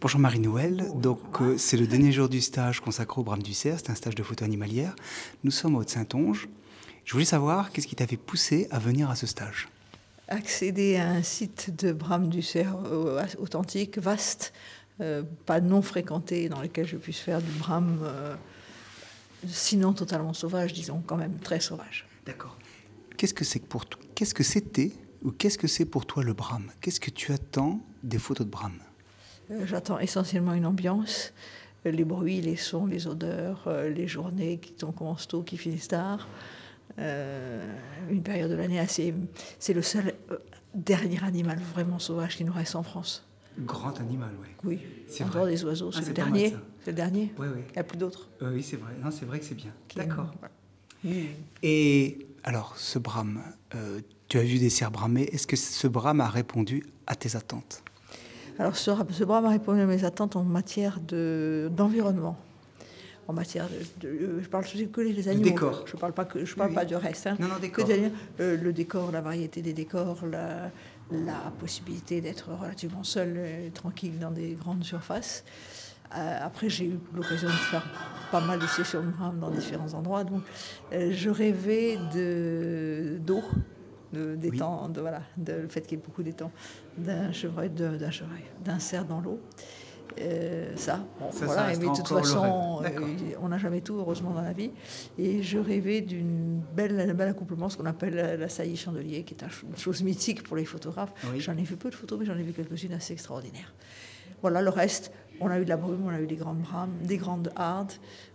Bonjour Marie-Noëlle, c'est le dernier jour du stage consacré au brame du cerf, c'est un stage de photo animalière. Nous sommes au Haute-Saintonge. Je voulais savoir qu'est-ce qui t'avait poussé à venir à ce stage. Accéder à un site de brame du cerf authentique, vaste, pas non fréquenté, dans lequel je puisse faire du brame, sinon totalement sauvage, disons quand même très sauvage. D'accord. Qu'est-ce que c'était ou qu'est-ce que c'est pour toi le brame? Qu'est-ce que tu attends des photos de brame? J'attends essentiellement une ambiance, les bruits, les sons, les odeurs, les journées qui commencent tôt, qui finissent tard. Une période de l'année assez... C'est le seul dernier animal vraiment sauvage qui nous reste en France. Grand animal, oui. Oui, c'est en vrai. dehors des oiseaux, c'est le dernier. dernier. C'est le dernier. Oui, oui. Il n'y a plus d'autres. Oui, c'est vrai. Non, c'est vrai que c'est bien. D'accord. Oui. Et alors, ce brame, tu as vu des cerfs bramer. Est-ce que ce brame a répondu à tes attentes? Alors, ce brame a répondu à mes attentes en matière d'environnement. En matière je parle que les animaux. Décor. Je parle pas du reste. Hein. Non, décor. Le décor, la variété des décors, la possibilité d'être relativement seul et tranquille dans des grandes surfaces. Après, j'ai eu l'occasion de faire pas mal de sessions de brame dans différents endroits. Donc, je rêvais d'eau, d'étang, le fait qu'il y ait beaucoup d'étangs, d'un cerf dans l'eau. Mais de toute façon, on n'a jamais tout, heureusement, dans la vie. Et je rêvais d'un bel accouplement, ce qu'on appelle la saillie chandelier, qui est une chose mythique pour les photographes. Oui. J'en ai vu peu de photos, mais j'en ai vu quelques-unes assez extraordinaires. Voilà, le reste, on a eu de la brume, on a eu des grandes brames, des grandes hardes.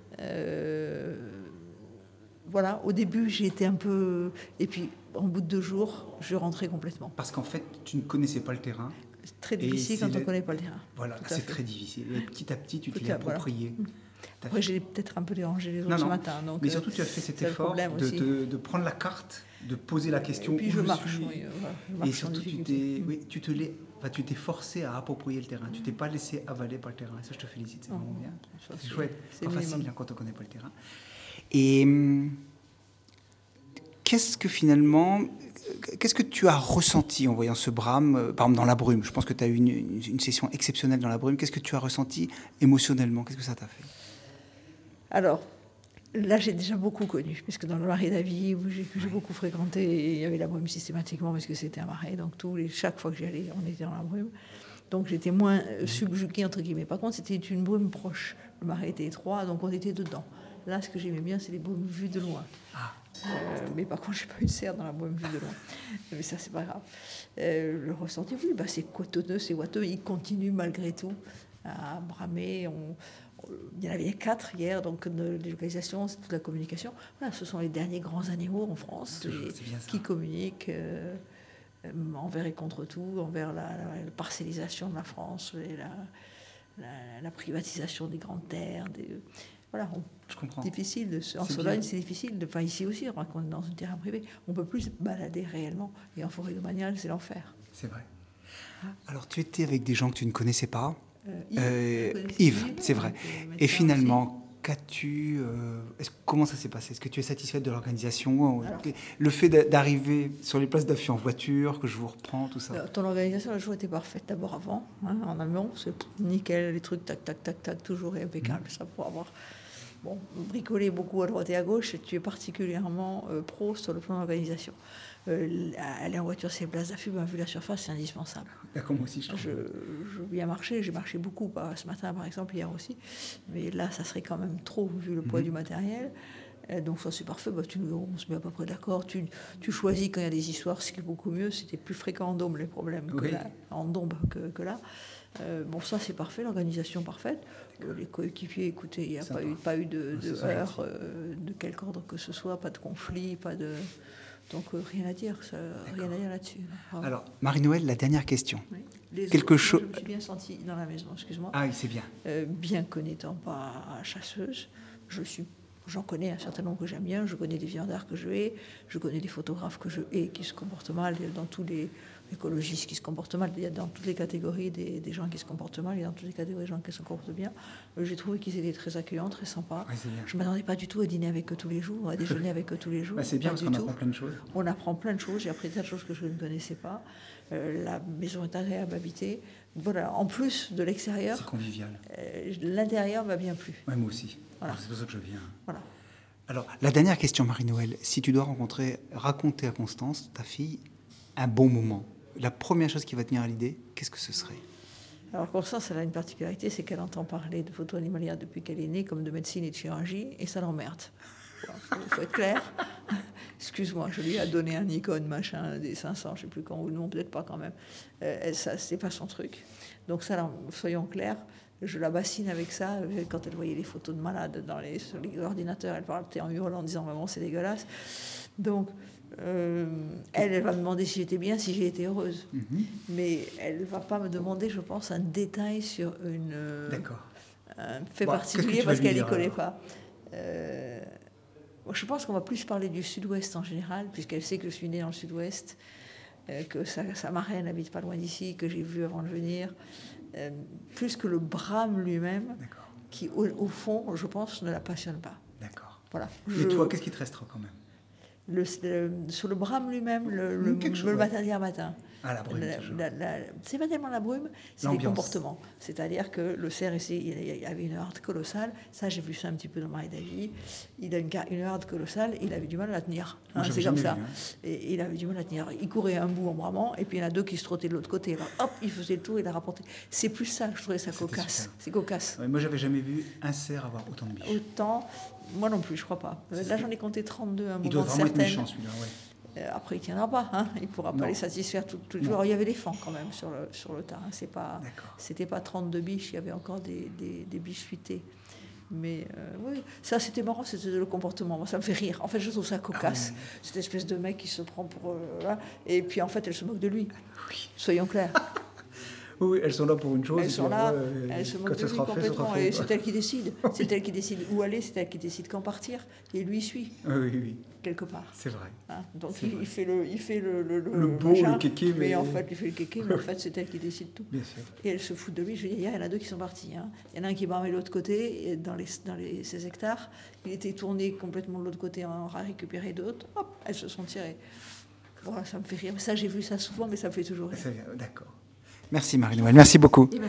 Voilà, au début, j'ai été un peu... Et puis, en bout de 2 jours, je rentrais complètement. Parce qu'en fait, tu ne connaissais pas le terrain. C'est très difficile quand on ne connaît pas le terrain. Voilà, c'est très difficile. Et petit à petit, tu te l'es approprié. Voilà. Après, j'ai peut-être un peu dérangé les autres ce matin. Donc, mais surtout, tu as fait cet effort de prendre la carte, de poser la question. Et puis, je marche. Je marche. Et surtout, tu t'es forcé à approprier le terrain. Tu t'es pas laissé avaler par le terrain. Et ça, je te félicite. C'est vraiment bien. C'est chouette. C'est pas facile quand on ne connaît pas le terrain. Et qu'est-ce que tu as ressenti en voyant ce brame, par exemple dans la brume? Je pense que tu as eu une session exceptionnelle dans la brume. Qu'est-ce que tu as ressenti émotionnellement? Qu'est-ce que ça t'a fait? Alors, là, j'ai déjà beaucoup connu, puisque dans le marais d'Avy, où j'ai beaucoup fréquenté, il y avait la brume systématiquement, parce que c'était un marais. Donc, chaque fois que j'y allais, on était dans la brume. Donc, j'étais moins subjuguée, entre guillemets. Par contre, c'était une brume proche. Le marais était étroit, donc on était dedans. Là, ce que j'aimais bien, c'est les brumes vues de loin. Mais par contre, je n'ai pas eu de cerf dans la brume vue de loin. Mais ça, c'est pas grave. Le ressenti, oui, c'est cotonneux, c'est ouateux. Il continue malgré tout à bramer. Il y en avait 4 hier, donc les localisations, c'est toute la communication. Voilà, ce sont les derniers grands animaux en France qui communiquent envers et contre tout, envers la parcellisation de la France, et la privatisation des grandes terres. Voilà, je comprends. Difficile en Sologne, c'est difficile. Enfin, ici aussi, on est dans un terrain privé. On ne peut plus se balader réellement. Et en forêt domaniale, c'est l'enfer. C'est vrai. Alors, tu étais avec des gens que tu ne connaissais pas. Yves, c'est vrai. Et finalement, comment ça s'est passé? Est-ce que tu es satisfaite de l'organisation? Le fait d'arriver sur les places d'affût en voiture, que je vous reprends, tout ça? Ton organisation, le jour était parfaite. D'abord avant, en amont, c'est nickel, les trucs, tac, tac, tac, tac, toujours impeccable. Ça pour avoir bricolé beaucoup à droite et à gauche. Et tu es particulièrement pro sur le plan d'organisation. Aller en voiture sur les places d'affût, vu la surface, c'est indispensable. D'accord, moi aussi, je bien marché. J'ai marché beaucoup, ce matin par exemple, hier aussi. Mais là, ça serait quand même trop, vu le poids du matériel. Donc ça, c'est parfait. On se met à peu près d'accord. Tu choisis quand il y a des histoires, ce qui est beaucoup mieux. C'était plus fréquent en Dôme, les problèmes, en Dombe que là. Ça, c'est parfait. L'organisation parfaite. Les coéquipiers, écoutez, il n'y a pas eu de heurts de quelque ordre que ce soit, pas de conflit, pas de... Donc, rien à dire là-dessus. Bravo. Alors, Marie-Noëlle, la dernière question. Oui. Je me suis bien sentie dans la maison, excuse-moi. Ah oui, c'est bien. Bien que n'étant pas chasseuse, j'en connais un certain nombre que j'aime bien. Je connais des viandards que je hais, je connais des photographes que je hais qui se comportent mal, dans tous les écologistes qui se comportent mal. Il y a dans toutes les catégories des gens qui se comportent mal, il y a dans toutes les catégories des gens qui se comportent bien. J'ai trouvé qu'ils étaient très accueillants, très sympas. Ouais, je ne m'attendais pas du tout à dîner avec eux tous les jours, à déjeuner avec eux tous les jours. C'est bien parce qu'on apprend plein de choses. On apprend plein de choses. J'ai appris des tas de choses que je ne connaissais pas. La maison est agréable à habiter. voilà, en plus de l'extérieur, c'est convivial. L'intérieur m'a bien plu. Ouais, moi aussi. Voilà. C'est pour ça que je viens. Voilà. Alors, la dernière question, Marie-Noëlle. Si tu dois raconter à Constance, ta fille, un bon moment, la première chose qui va te venir à l'idée, qu'est-ce que ce serait? Alors Constance, elle a une particularité, c'est qu'elle entend parler de photo animalière depuis qu'elle est née, comme de médecine et de chirurgie, et ça l'emmerde. Il faut être clair. Excuse-moi, je lui ai donné un Nikon, machin, des 500, je ne sais plus quand, ou non, peut-être pas quand même. Ça, c'est pas son truc. Donc ça, soyons clairs, je la bassine avec ça. Quand elle voyait les photos de malades sur les ordinateurs, elle parlait en hurlant en disant « Maman, c'est dégueulasse ». Donc, elle va me demander si j'étais bien, si j'ai été heureuse. Mais elle ne va pas me demander, je pense, un détail sur un fait particulier parce qu'elle n'y connaît pas. Je pense qu'on va plus parler du sud-ouest en général, puisqu'elle sait que je suis née dans le sud-ouest, que sa marraine habite pas loin d'ici, que j'ai vu avant de venir, plus que le Brame lui-même, qui au fond, je pense, ne la passionne pas. D'accord. Voilà. Et toi, qu'est-ce qui te restera quand même? Sur le Brame lui-même, le matin d'hier matin. Ah, la brume, c'est pas tellement la brume, c'est les comportements. C'est-à-dire que le cerf ici, il avait une harde colossale. Ça, j'ai vu ça un petit peu dans Marie Davy. Il a une harde colossale, il avait du mal à la tenir. C'est comme ça. Et il avait du mal à la tenir. Il courait un bout en bramant, et puis il y en a deux qui se trottaient de l'autre côté. Alors, hop, il faisait le tour, il a rapporté. C'est plus ça, je trouvais ça cocasse. Super. C'est cocasse. Ouais, moi, j'avais jamais vu un cerf avoir autant de biches. Moi non plus, je crois pas. Là, j'en ai compté 32 à un moment. Il doit vraiment être méchant, celui-là, ouais. Après, il ne tiendra pas. Il ne pourra pas les satisfaire tous les jours. Alors, il y avait des fans quand même sur le tas. C'était pas 32 biches, il y avait encore des biches fuitées. Mais oui, ça c'était marrant, c'était le comportement. Moi, ça me fait rire. En fait, je trouve ça cocasse. Cette espèce de mec qui se prend pour... et puis en fait, elle se moque de lui. Oui. Soyons clairs. Oui, elles sont là pour une chose. Elles sont là, elles se moquent de lui complètement. Et c'est elle qui décide. C'est elle qui décide où aller, c'est elle qui décide quand partir. Et lui suit. Oui. Quelque part. C'est vrai. Donc il fait le beau, le kéké. Mais en fait, il fait le kéké, mais en fait, c'est elle qui décide tout. Bien sûr. Et elle se fout de lui. Je veux dire, il y en a deux qui sont partis. Il y en a un qui est barré de l'autre côté, et dans ces hectares. Il était tourné complètement de l'autre côté, on en a récupéré d'autres. Hop, elles se sont tirées. Voilà, ça me fait rire. Ça, j'ai vu ça souvent, mais ça me fait toujours rire. D'accord. Merci Marie-Noëlle, merci beaucoup.